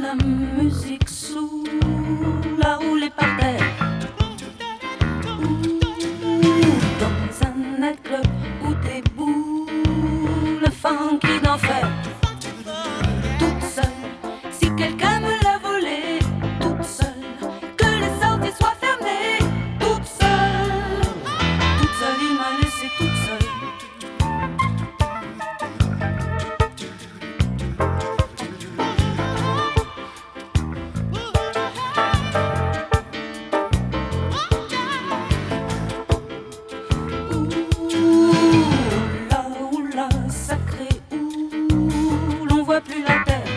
la musique sous la roulée par terre. Dans un nightclub où déboule funky d'enfer. Toute seule, si quelqu'un me l'a volée. Toute seule, que les sorties soient fermées. Toute seule, il m'a laissé toute seule. Plus la terre.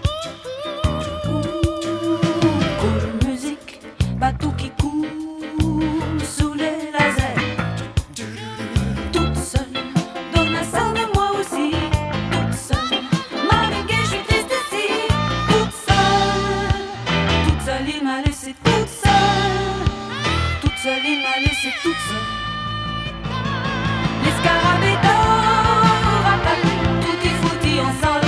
Cool musique, bateau qui coule sous les lasers. Toute seule, donne un sang de moi aussi. Toute seule, Mariguet, je suis triste ici. Toute seule, il m'a laissé toute seule. Toute seule, il m'a laissé toute seule. Les scarabées d'or attaquent, tutti frutti en sol.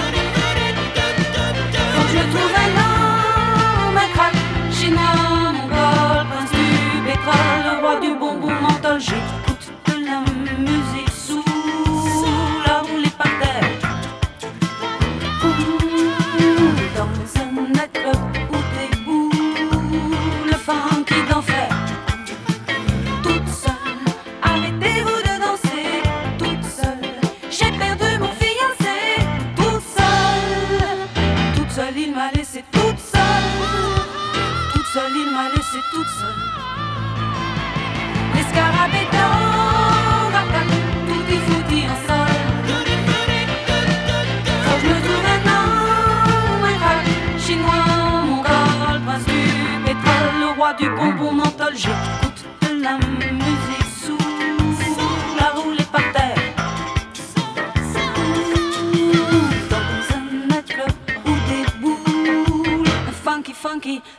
Je trouve un homme, un crack, chinois, mongol, prince du pétrole, le roi du bonbon menthol. J'écoute de la musique sous la roulée par terre. Dans un nightclub où déboule le funky d'enfer. Toute seule, arrêtez-vous de danser. Toute seule, j'ai perdu mon fiancé. Toute seule, il m'a laissé toute seule. Toute seule, il m'a laissé toute seule. Les scarabées d'or attaquent, tutti frutti en sol. Faut que je me trouve un homme, un crack, chinois, mongol, prince du pétrole, le roi du bonbon menthol. J'écoute de la musique sous la roulée par terre. Funky,